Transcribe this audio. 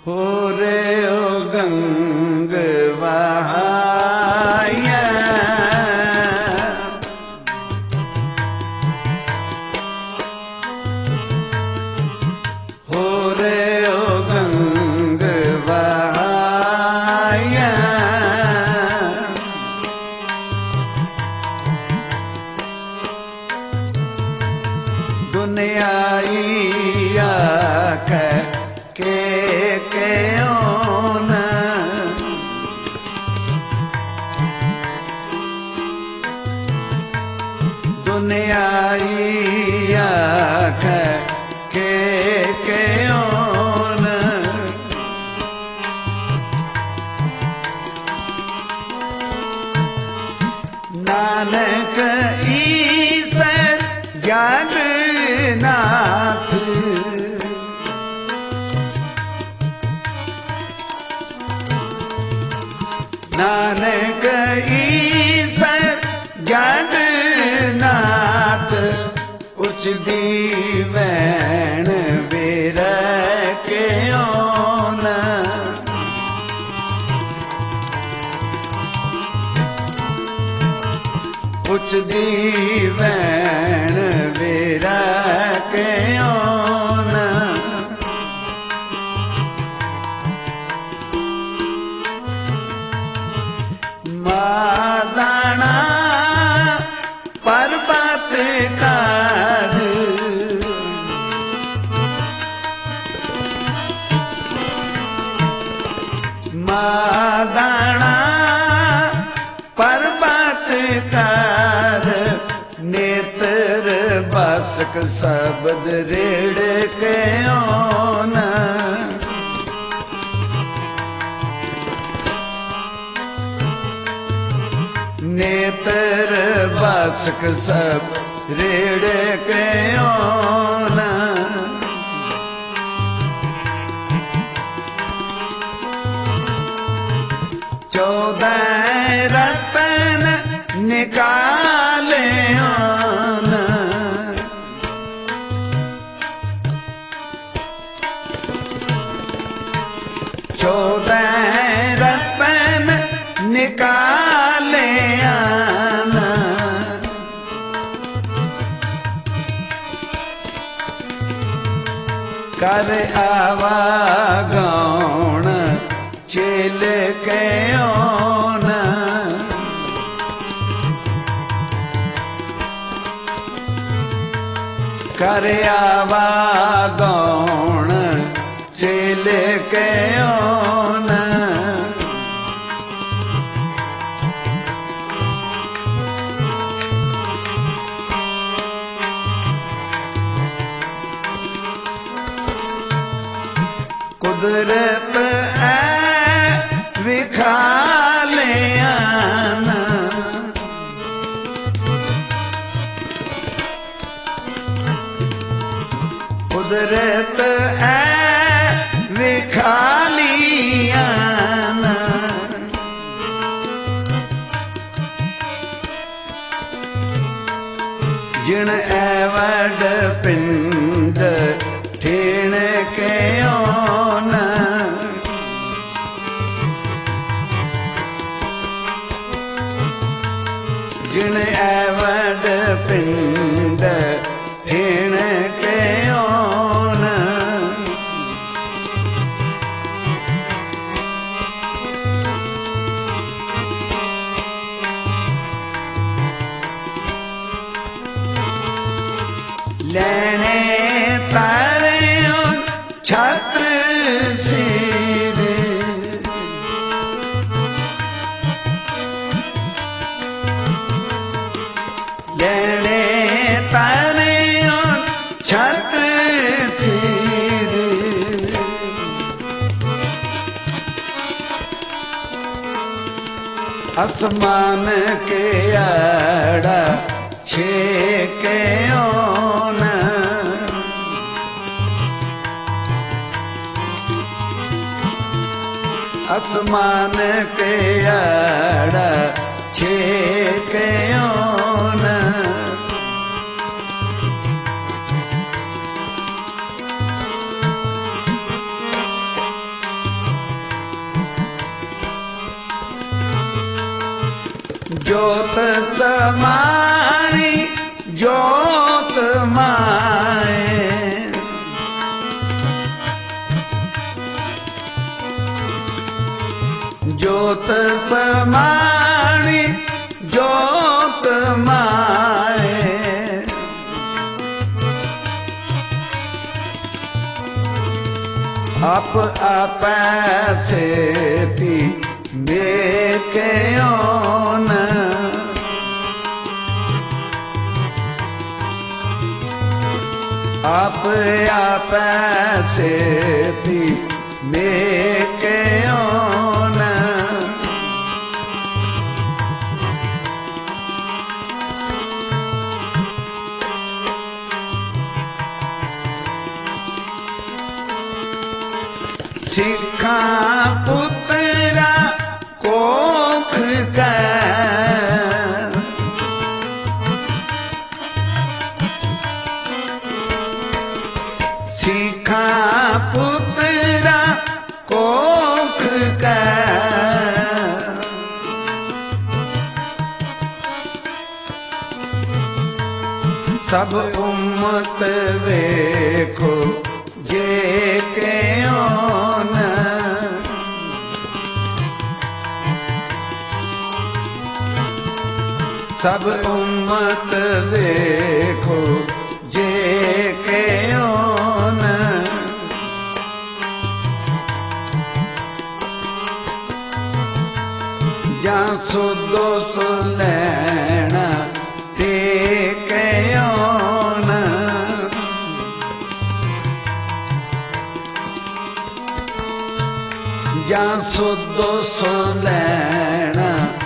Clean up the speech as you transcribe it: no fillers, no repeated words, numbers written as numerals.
हो रे ओ गंग वहाया हो रे ओ गंग वहाया दुनियाई आखे के ओन दुनियाई आखे के ओन नानक ईसर जगन्नाथ नानक ईसर जगन्नाथ उच दीवैन बेर के ओन उच दीवैन बेर के ओन मादाना पर्वत कार मादाना पर्वत कार नेत्र बासक शब्द रेड़ के ओन नेत्र बासक सब रेड़ के ओन चौदह रतन निकाले ओन चौदह रतन निकाले आना कर आवागौण चेल के ओन कर आवागौण चेल के ओन कुदरत विखाले आना कुदरत विखाली आना जिन एवड पिंड ठेण के ओन जिन एवड पिंड ठेण के ओन लेने तारे छत्र सिर लेने तारे छत्र सिर आसमान के आड़ा छे के ओन आसमान के आड़ा छे के ओन जोत समाणी जोत माए, जोत समाणी जोत माए। आप आपैसे ती बेक्योन, आप आपैसे ती बेक्योन। सिखा पुत्रा कोख कै, सिखा पुत्रा कोख कै, सब उम्मत वेखो जे क्यों न, सब उम्मत देखो जे क्यों न। जां सुदो सुलैना ते क्यों न, जां सुदो सुलैना